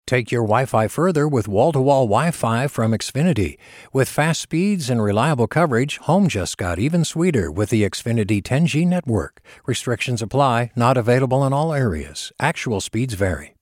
Take your Wi-Fi further with wall-to-wall Wi-Fi from Xfinity. With fast speeds and reliable coverage, home just got even sweeter with the Xfinity 10G network. Restrictions apply, not available in all areas. Actual speeds vary.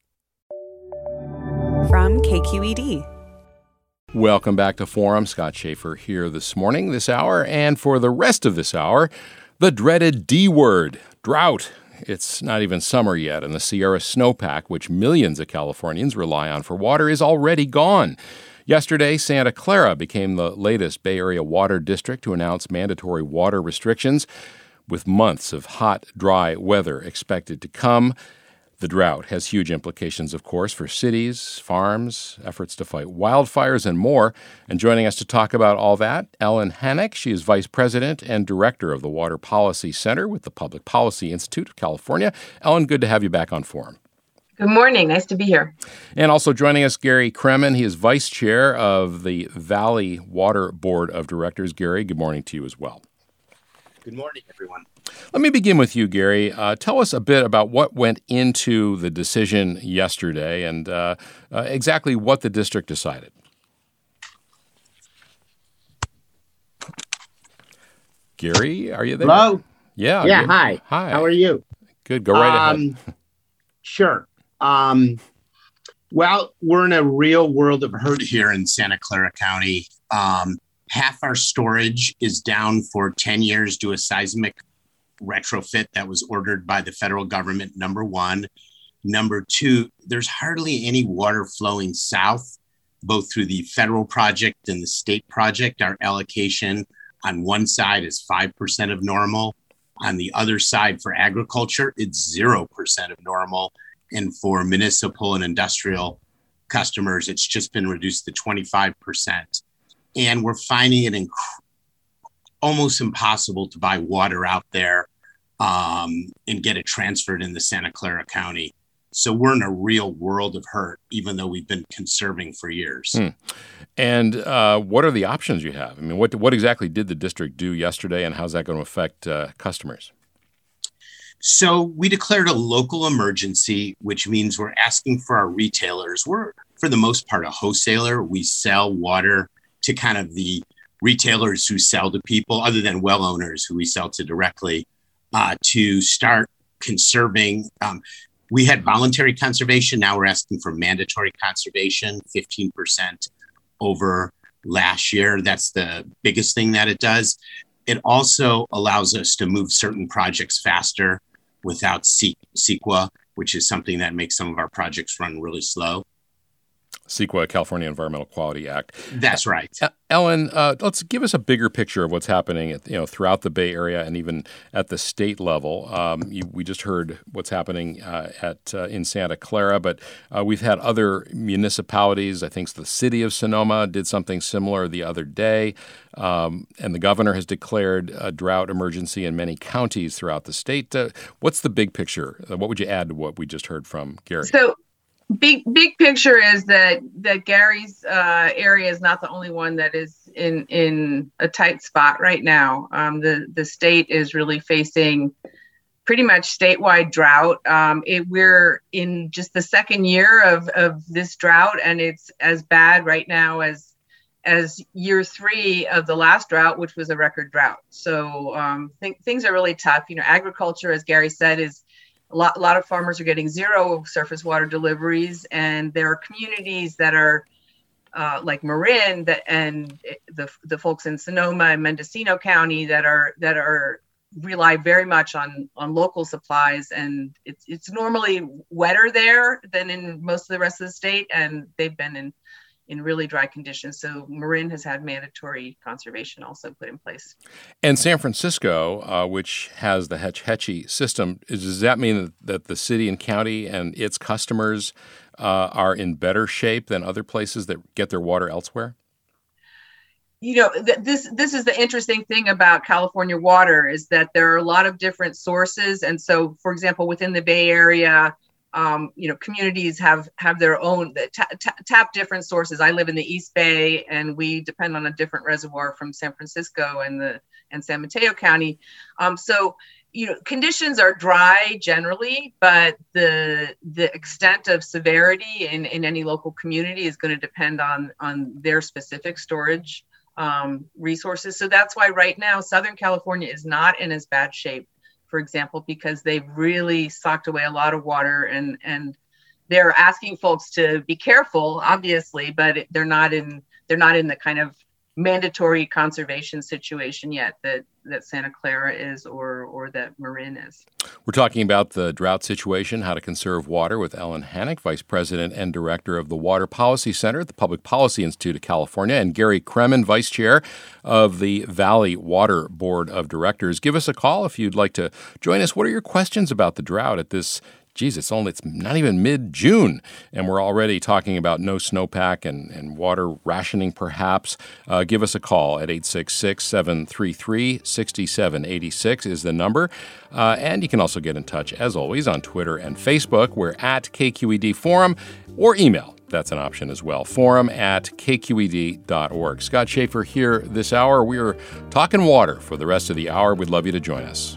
From KQED. Welcome back to Forum. Scott Schaefer here this morning, this hour, and for the rest of this hour, the dreaded D word, drought. It's not even summer yet, and the Sierra snowpack, which millions of Californians rely on for water, is already gone. Yesterday, Santa Clara became the latest Bay Area water district to announce mandatory water restrictions. With months of hot, dry weather expected to come, the drought has huge implications, of course, for cities, farms, efforts to fight wildfires, and more. And joining us to talk about all that, Ellen Hannock. She is Vice President and Director of the Water Policy Center with the Public Policy Institute of California. Ellen, good to have you back on Forum. Good morning. Nice to be here. And also joining us, Gary Kremen. He is Vice Chair of the Valley Water Board of Directors. Gary, good morning to you as well. Good morning, everyone. Let me begin with you, Gary. Tell us a bit about what went into the decision yesterday and exactly what the district decided. Gary, are you there? Hello? Yeah. Yeah, good. hi. Hi. How are you? Good. Go right ahead. Sure. Well, we're in a real world of hurt here in Santa Clara County. Half our storage is down for 10 years due to a seismic retrofit that was ordered by the federal government, number one. Number two, there's hardly any water flowing south, both through the federal project and the state project. Our allocation on one side is 5% of normal. On the other side, for agriculture, it's 0% of normal. And for municipal and industrial customers, it's just been reduced to 25%. And we're finding it almost impossible to buy water out there and get it transferred into Santa Clara County. So we're in a real world of hurt, even though we've been conserving for years. And what are the options you have? I mean, what exactly did the district do yesterday, and how's that going to affect customers? So we declared a local emergency, which means we're asking for our retailers. We're, for the most part, a wholesaler. We sell water to kind of the retailers who sell to people, other than well owners who we sell to directly, to start conserving. We had voluntary conservation. Now we're asking for mandatory conservation, 15% over last year. That's the biggest thing that it does. It also allows us to move certain projects faster without CEQA, which is something that makes some of our projects run really slow. CEQA, California Environmental Quality Act. That's right. Ellen, let's give us a bigger picture of what's happening throughout the Bay Area and even at the state level. We just heard what's happening in Santa Clara, but we've had other municipalities. I think the city of Sonoma did something similar the other day, and the governor has declared a drought emergency in many counties throughout the state. What's the big picture? What would you add to what we just heard from Gary? So, big picture is that Gary's area is not the only one that is in a tight spot right now. The state is really facing pretty much statewide drought. We're in just the second year of this drought, and it's as bad right now as year 3 of the last drought, which was a record drought. So things are really tough. Agriculture, as Gary said, is a lot of farmers are getting 0 surface water deliveries, and there are communities that are like Marin and the folks in Sonoma and Mendocino County that are rely very much on local supplies, and it's normally wetter there than in most of the rest of the state, and they've been in really dry conditions. So Marin has had mandatory conservation also put in place. And San Francisco, which has the Hetch Hetchy system, does that mean that the city and county and its customers are in better shape than other places that get their water elsewhere? This is the interesting thing about California water is that there are a lot of different sources. And so, for example, within the Bay Area, communities have their own tap different sources. I live in the East Bay, and we depend on a different reservoir from San Francisco and San Mateo County. So conditions are dry generally, but the extent of severity in any local community is going to depend on their specific storage resources. So that's why right now Southern California is not in as bad shape, for example, because they've really socked away a lot of water, and they're asking folks to be careful, obviously, but they're not in the kind of mandatory conservation situation yet that Santa Clara is or that Marin is. We're talking about the drought situation, how to conserve water, with Ellen Hannock, Vice President and Director of the Water Policy Center at the Public Policy Institute of California, and Gary Kremen, Vice Chair of the Valley Water Board of Directors. Give us a call if you'd like to join us. What are your questions about the drought at this it's not even mid-June, and we're already talking about no snowpack and water rationing, perhaps. Give us a call at 866-733-6786 is the number. And you can also get in touch, as always, on Twitter and Facebook. We're at KQED Forum, or email. That's an option as well. forum@kqed.org. Scott Shafer here this hour. We are talking water for the rest of the hour. We'd love you to join us.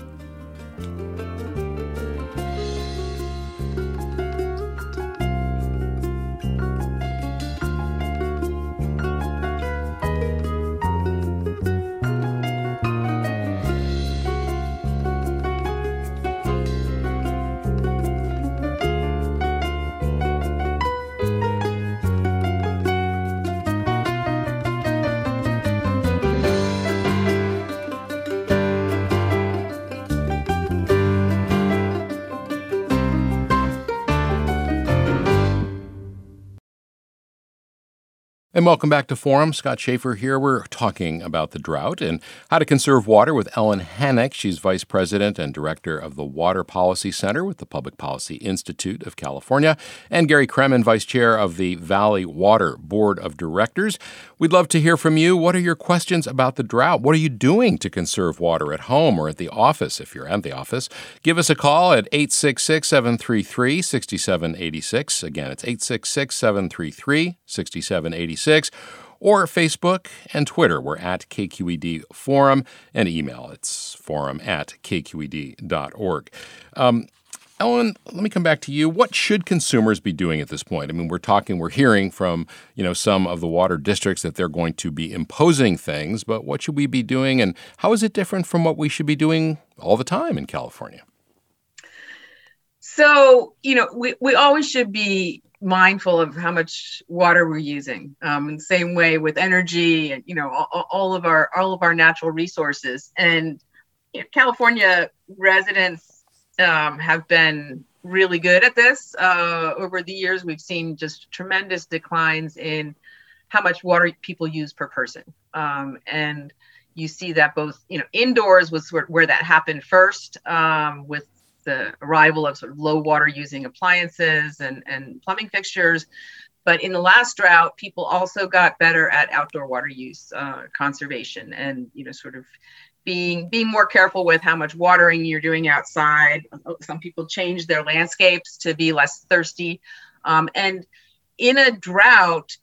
And welcome back to Forum. Scott Shafer here. We're talking about the drought and how to conserve water with Ellen Hannock. She's Vice President and Director of the Water Policy Center with the Public Policy Institute of California, and Gary Kremen, Vice Chair of the Valley Water Board of Directors. We'd love to hear from you. What are your questions about the drought? What are you doing to conserve water at home or at the office, if you're at the office? Give us a call at 866-733-6786. Again, it's 866-733-6786. Or Facebook and Twitter. We're at KQED Forum, and email. It's forum@kqed.org. Ellen, let me come back to you. What should consumers be doing at this point? I mean, we're hearing from, some of the water districts that they're going to be imposing things, but what should we be doing, and how is it different from what we should be doing all the time in California? So, we always should be mindful of how much water we're using. In the same way with energy and all of our natural resources. And California residents have been really good at this. Over the years, we've seen just tremendous declines in how much water people use per person. And you see that both indoors was where that happened first, with the arrival of sort of low water using appliances and plumbing fixtures. But in the last drought, people also got better at outdoor water use, conservation, and, sort of being more careful with how much watering you're doing outside. Some people changed their landscapes to be less thirsty. And in a drought,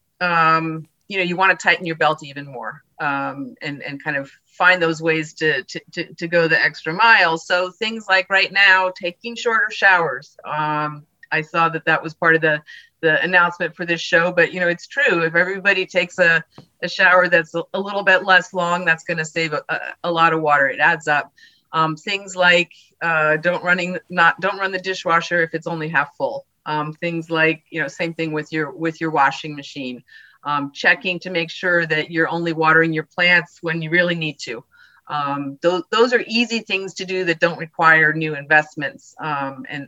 you want to tighten your belt even more, and kind of find those ways to go the extra mile. So things like right now, taking shorter showers. I saw that was part of the announcement for this show, but it's true. If everybody takes a shower that's a little bit less long, that's going to save a lot of water. It adds up. Things like don't run the dishwasher if it's only half full. Things like same thing with your washing machine. Checking to make sure that you're only watering your plants when you really need to. Those are easy things to do that don't require new investments. And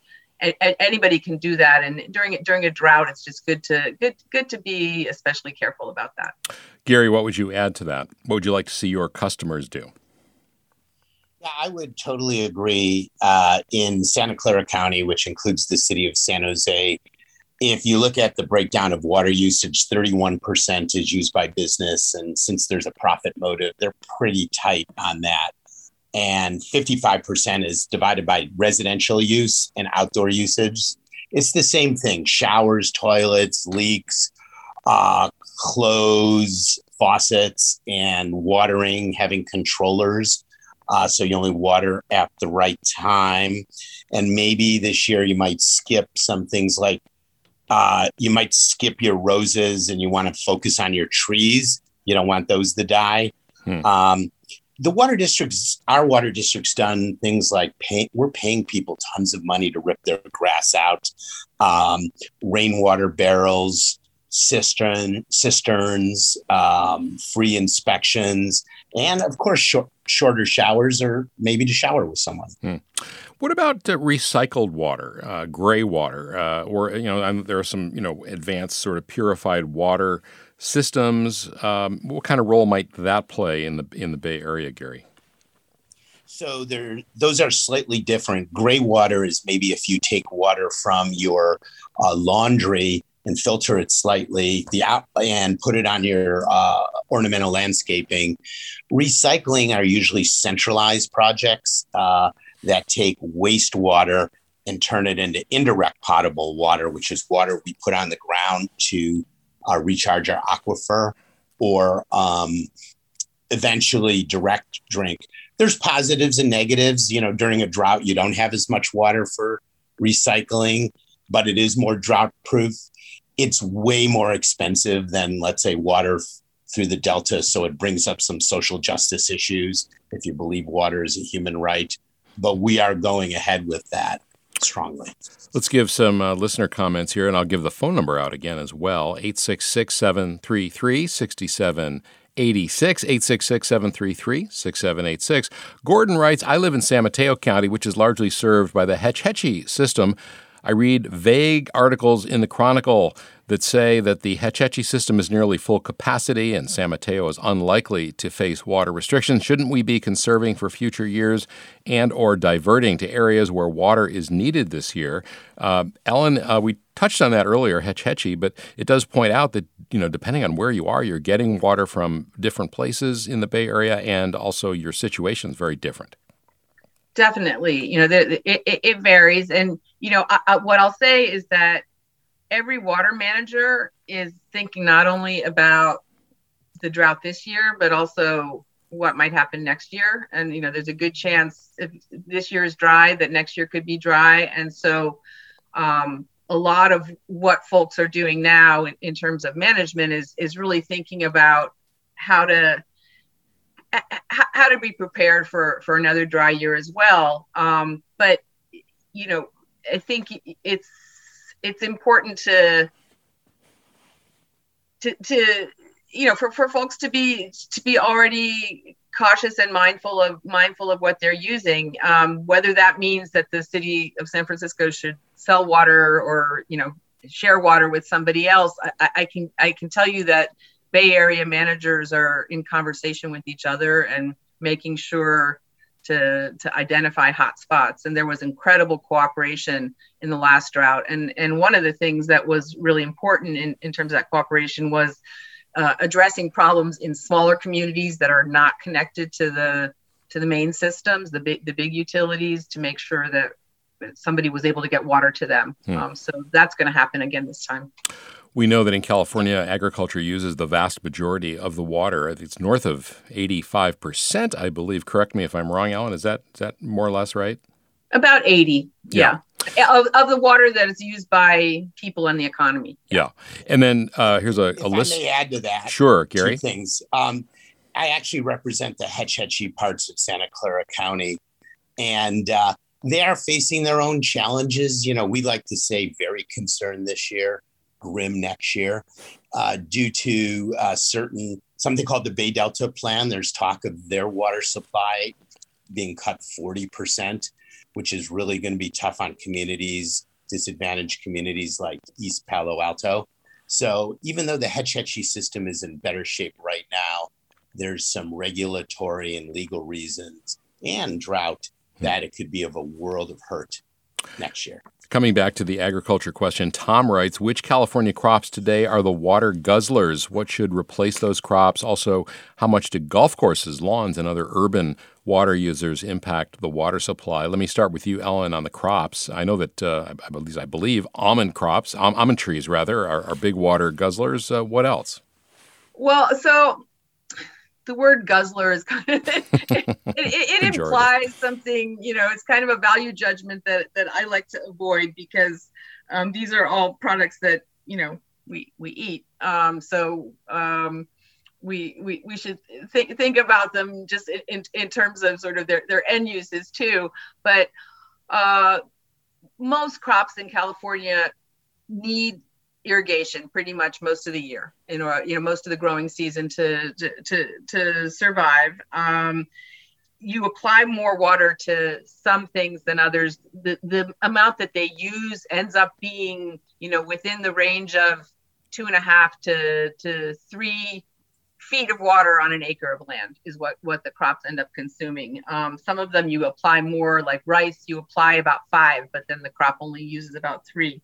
anybody can do that. And during a drought, it's just good to be especially careful about that. Gary, what would you add to that? What would you like to see your customers do? Yeah, I would totally agree. In Santa Clara County, which includes the city of San Jose, if you look at the breakdown of water usage, 31% is used by business. And since there's a profit motive, they're pretty tight on that. And 55% is divided by residential use and outdoor usage. It's the same thing: showers, toilets, leaks, clothes, faucets, and watering, having controllers. So you only water at the right time. And maybe this year you might skip some things like you might skip your roses and you want to focus on your trees. You don't want those to die. The water districts, our water district's done things like we're paying people tons of money to rip their grass out, rainwater barrels, cisterns, free inspections, and of course, shorter showers or maybe to shower with someone. What about recycled water, gray water, or there are some advanced sort of purified water systems? What kind of role might that play in the Bay Area, Gary? So those are slightly different. Gray water is maybe if you take water from your laundry and filter it slightly and put it on your ornamental landscaping. Recycling are usually centralized projects that take wastewater and turn it into indirect potable water, which is water we put on the ground to recharge our aquifer or eventually direct drink. There's positives and negatives. During a drought, you don't have as much water for recycling, but it is more drought proof. It's way more expensive than, let's say, water through the Delta. So it brings up some social justice issues if you believe water is a human right. But we are going ahead with that strongly. Let's give some listener comments here, and I'll give the phone number out again as well, 866-733-6786, 866-733-6786. Gordon writes, I live in San Mateo County, which is largely served by the Hetch Hetchy system. I read vague articles in the Chronicle that say that the Hetch Hetchy system is nearly full capacity and San Mateo is unlikely to face water restrictions. Shouldn't we be conserving for future years and or diverting to areas where water is needed this year? Ellen, we touched on that earlier, Hetch Hetchy, but it does point out that, depending on where you are, you're getting water from different places in the Bay Area, and also your situation is very different. Definitely. It varies. And, what I'll say is that every water manager is thinking not only about the drought this year, but also what might happen next year. And, there's a good chance if this year is dry, that next year could be dry. And so a lot of what folks are doing now in terms of management is really thinking about how to be prepared for another dry year as well. But, I think it's important for folks to be already cautious and mindful of what they're using, whether that means that the city of San Francisco should sell water or, share water with somebody else. I can tell you that Bay Area managers are in conversation with each other and making sure to identify hot spots. And there was incredible cooperation in the last drought. And one of the things that was really important in terms of that cooperation was addressing problems in smaller communities that are not connected to the main systems, the big utilities, to make sure that somebody was able to get water to them. So that's going to happen again this time. We know that in California, agriculture uses the vast majority of the water. It's north of 85%, I believe. Correct me if I'm wrong, Ellen. Is that more or less right? About 80, yeah. Of the water that is used by people in the economy. Yeah. And then here's a list. If I may add to that. Sure, Gary. Two things. I actually represent the Hetch Hetchy parts of Santa Clara County, and they are facing their own challenges. We like to say very concerned this year, grim next year, due to something called the Bay Delta Plan. There's talk of their water supply being cut 40%, which is really going to be tough on disadvantaged communities like East Palo Alto. So even though the Hetch Hetchy system is in better shape right now, there's some regulatory and legal reasons and drought that it could be of a world of hurt next year. Coming back to the agriculture question, Tom writes, which California crops today are the water guzzlers? What should replace those crops? Also, how much do golf courses, lawns, and other urban water users impact the water supply? Let me start with you, Ellen, on the crops. I know that, I believe, almond trees are big water guzzlers. What else? Well, so the word guzzler is kind of, it implies something, it's kind of a value judgment that I like to avoid, because these are all products that, we eat. So we should think about them just in terms of sort of their end uses too. But most crops in California need irrigation pretty much most of the year, most of the growing season to survive. You apply more water to some things than others. The amount that they use ends up being, within the range of 2.5 to 3 feet of water on an acre of land is what the crops end up consuming. Some of them you apply more, like rice, you apply about 5, but then the crop only uses about 3.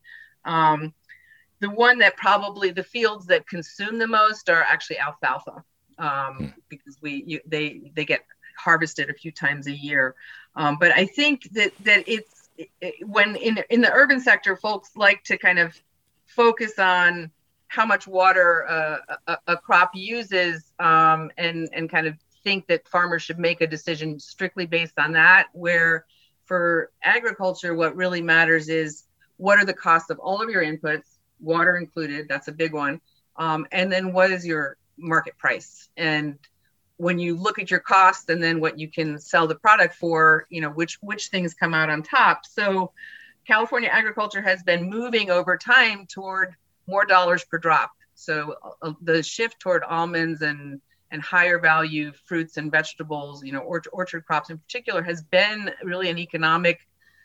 The one that probably the fields that consume the most are actually alfalfa, because they get harvested a few times a year. But I think that it's when in the urban sector, folks like to kind of focus on how much water a crop uses, and kind of think that farmers should make a decision strictly based on that. Where for agriculture, what really matters is what are the costs of all of your inputs, water included. That's a big one. And then what is your market price? And when you look at your cost and then what you can sell the product for, which things come out on top. So California agriculture has been moving over time toward more dollars per drop. So the shift toward almonds and higher value fruits and vegetables, orchard crops in particular, has been really an economic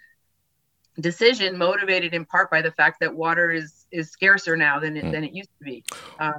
decision motivated in part by the fact that water is scarcer now than it used to be.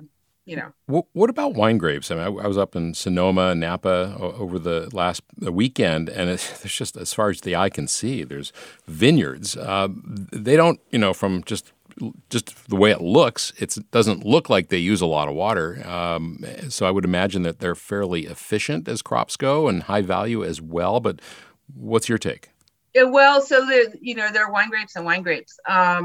What about wine grapes? I mean, I was up in Sonoma, Napa over the last weekend, and there's just, as far as the eye can see, there's vineyards. They don't, from just the way it looks, it doesn't look like they use a lot of water. So I would imagine that they're fairly efficient as crops go and high value as well. But what's your take? Well, so there are wine grapes and wine grapes.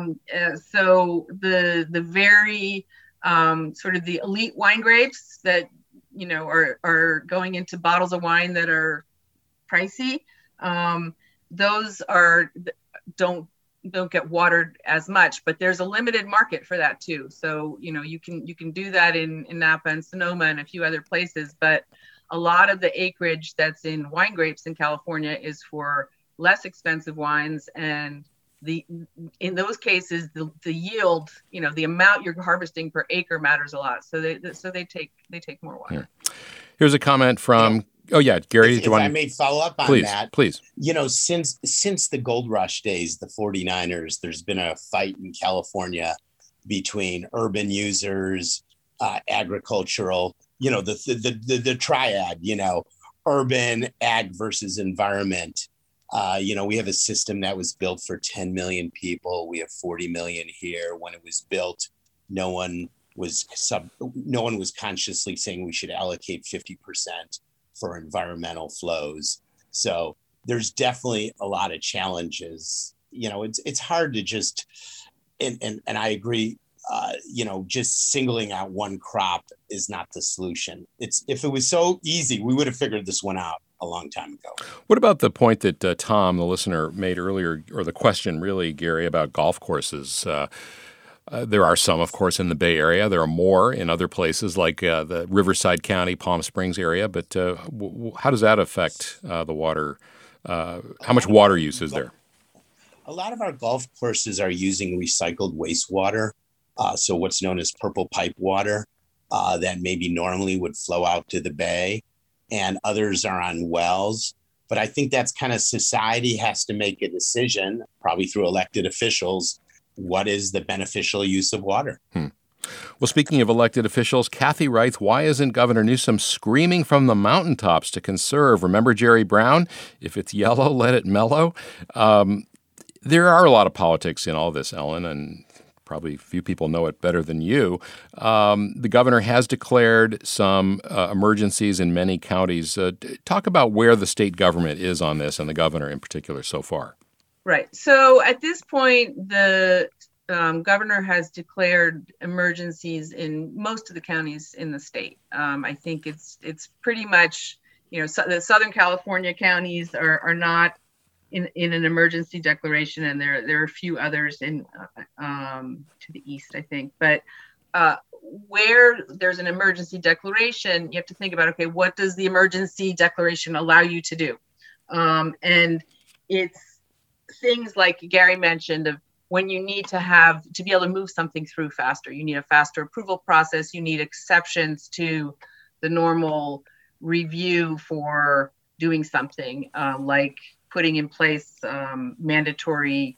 So the very sort of the elite wine grapes that are going into bottles of wine that are pricey. Those don't get watered as much, but there's a limited market for that too. So you can do that in Napa and Sonoma and a few other places, but a lot of the acreage that's in wine grapes in California is for less expensive wines, and in those cases the yield, the amount you're harvesting per acre matters a lot. So they take more water. Here's a comment from Gary. If I may follow up on that, please. Since the gold rush days, the 49ers, there's been a fight in California between urban users, agricultural, the triad, urban, ag versus environment. We have a system that was built for 10 million people. We have 40 million here. When it was built, no one was consciously saying we should allocate 50% for environmental flows. So there's definitely a lot of challenges. It's hard to just, and I agree, just singling out one crop is not the solution. If it was so easy, we would have figured this one out a long time ago. What about the point that Tom, the listener, made earlier, or the question really, Gary, about golf courses? There are some, of course, in the Bay Area. There are more in other places like the Riverside County, Palm Springs area. But how does that affect the water? How much water use is there? A lot of our golf courses are using recycled wastewater. So what's known as purple pipe water that maybe normally would flow out to the bay, and others are on wells. But I think that's kind of society has to make a decision, probably through elected officials, what is the beneficial use of water? Well, speaking of elected officials, Kathy writes, why isn't Governor Newsom screaming from the mountaintops to conserve? Remember Jerry Brown? If it's yellow, let it mellow. There are a lot of politics in all this, Ellen, and probably few people know it better than you. The governor has declared some emergencies in many counties. Talk about where the state government is on this, and the governor in particular so far. Right. So at this point, the governor has declared emergencies in most of the counties in the state. I think it's pretty much, the Southern California counties are not in an emergency declaration, and there are a few others in to the east, I think. But where there's an emergency declaration, you have to think about, okay, what does the emergency declaration allow you to do? And it's things like Gary mentioned of when you need to be able to move something through faster. You need a faster approval process. You need exceptions to the normal review for doing something, like putting in place mandatory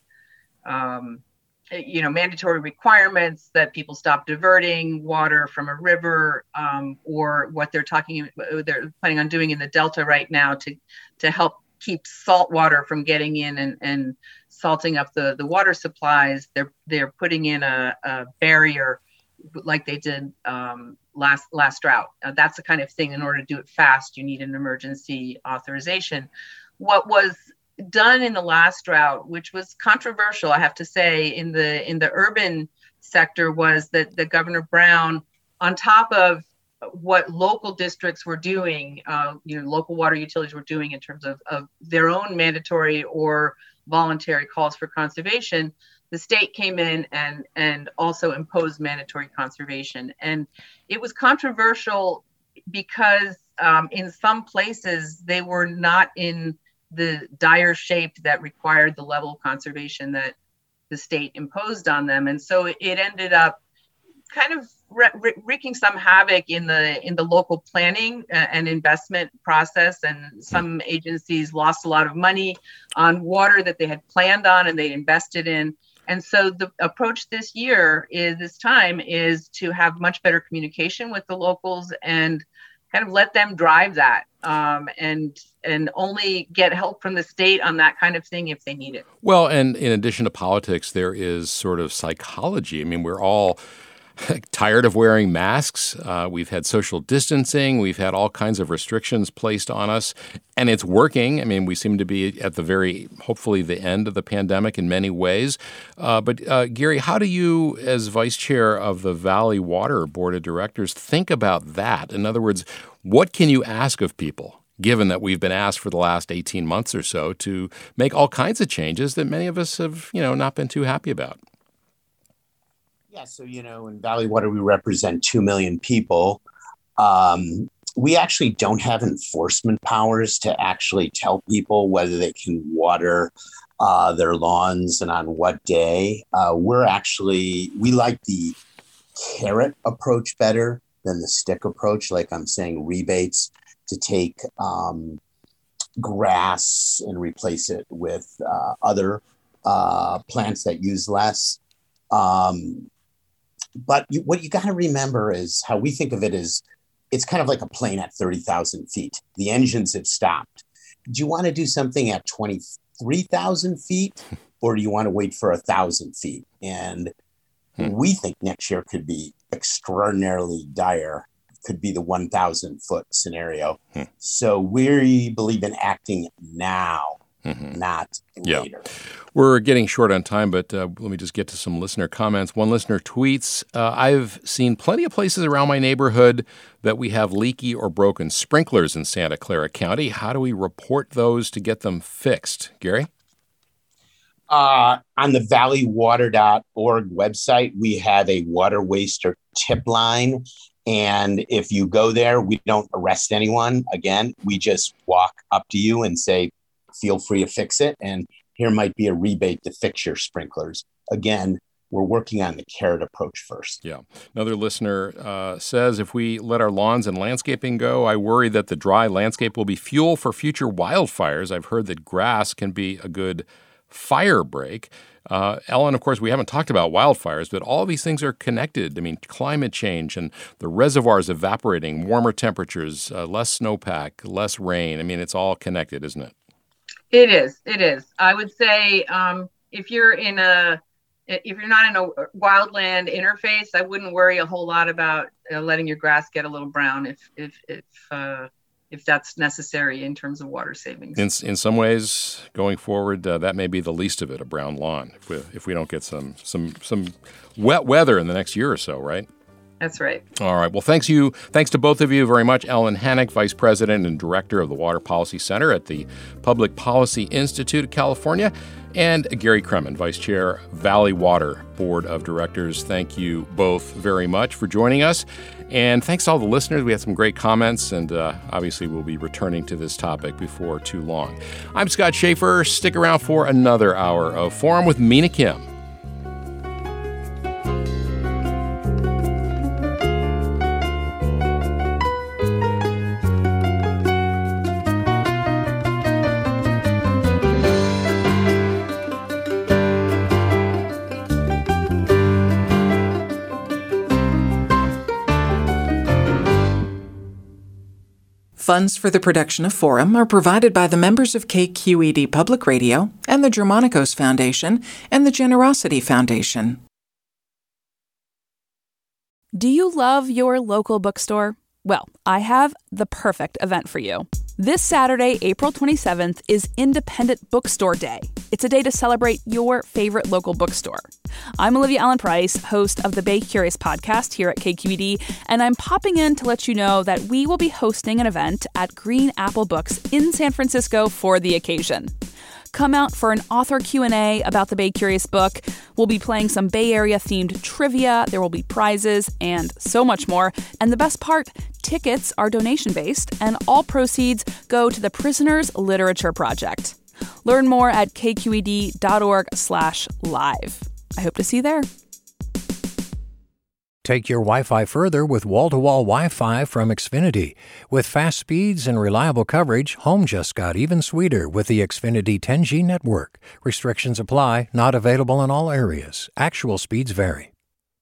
requirements that people stop diverting water from a river, or what they're planning on doing in the Delta right now to help keep salt water from getting in and salting up the water supplies. They're putting in a barrier like they did last drought. That's the kind of thing. In order to do it fast, you need an emergency authorization. What was done in the last drought, which was controversial, I have to say, in the urban sector, was that the Governor Brown, on top of what local districts were doing, local water utilities were doing in terms of their own mandatory or voluntary calls for conservation, the state came in and also imposed mandatory conservation. And it was controversial because in some places they were not in the dire shape that required the level of conservation that the state imposed on them. And so it ended up kind of wreaking some havoc in the local planning and investment process. And some agencies lost a lot of money on water that they had planned on and they invested in. And so the approach this time is to have much better communication with the locals and kind of let them drive that, and only get help from the state on that kind of thing if they need it. Well, and in addition to politics, there is sort of psychology. I mean, we're all tired of wearing masks. We've had social distancing. We've had all kinds of restrictions placed on us, and it's working. I mean, we seem to be at hopefully the end of the pandemic in many ways. But Gary, how do you, as vice chair of the Valley Water Board of Directors, think about that? In other words, what can you ask of people, given that we've been asked for the last 18 months or so to make all kinds of changes that many of us have, not been too happy about? Yeah, so, in Valley Water, we represent 2 million people. We actually don't have enforcement powers to actually tell people whether they can water their lawns and on what day. We like the carrot approach better than the stick approach, like I'm saying, rebates to take grass and replace it with other plants that use less. But what you got to remember is how we think of it is it's kind of like a plane at 30,000 feet. The engines have stopped. Do you want to do something at 23,000 feet, or do you want to wait for 1,000 feet? And we think next year could be extraordinarily dire. Could be the 1,000 foot scenario. So we believe in acting now, not later. We're getting short on time, but let me just get to some listener comments. One listener tweets, I've seen plenty of places around my neighborhood that we have leaky or broken sprinklers in Santa Clara County. How do we report those to get them fixed? Gary? On the valleywater.org website, we have a water waster tip line. And if you go there, we don't arrest anyone. Again, we just walk up to you and say, feel free to fix it. And here might be a rebate to fix your sprinklers. Again, we're working on the carrot approach first. Yeah. Another listener says, if we let our lawns and landscaping go, I worry that the dry landscape will be fuel for future wildfires. I've heard that grass can be a good fire break. Ellen, of course, we haven't talked about wildfires, but all these things are connected. I mean, climate change and the reservoirs evaporating, warmer temperatures, less snowpack, less rain. I mean, it's all connected, isn't it? It is. I would say if you're not in a wildland interface, I wouldn't worry a whole lot about letting your grass get a little brown if if that's necessary in terms of water savings. In some ways, going forward, that may be the least of it, a brown lawn, if we don't get some wet weather in the next year or so, right? That's right. All right. Well, thanks to both of you very much. Ellen Hannock, Vice President and Director of the Water Policy Center at the Public Policy Institute of California, and Gary Kremen, Vice Chair, Valley Water Board of Directors. Thank you both very much for joining us. And thanks to all the listeners. We had some great comments, and obviously we'll be returning to this topic before too long. I'm Scott Schaefer. Stick around for another hour of Forum with Mina Kim. Funds for the production of Forum are provided by the members of KQED Public Radio and the Germanicos Foundation and the Generosity Foundation. Do you love your local bookstore? Well, I have the perfect event for you. This Saturday, April 27th, is Independent Bookstore Day. It's a day to celebrate your favorite local bookstore. I'm Olivia Allen Price, host of the Bay Curious podcast here at KQED, and I'm popping in to let you know that we will be hosting an event at Green Apple Books in San Francisco for the occasion. Come out for an author Q&A about the Bay Curious book. We'll be playing some Bay Area-themed trivia, there will be prizes, and so much more. And the best part, tickets are donation-based, and all proceeds go to the Prisoners Literature Project. Learn more at kqed.org/live. I hope to see you there. Take your Wi-Fi further with wall-to-wall Wi-Fi from Xfinity. With fast speeds and reliable coverage, home just got even sweeter with the Xfinity 10G network. Restrictions apply, not available in all areas. Actual speeds vary.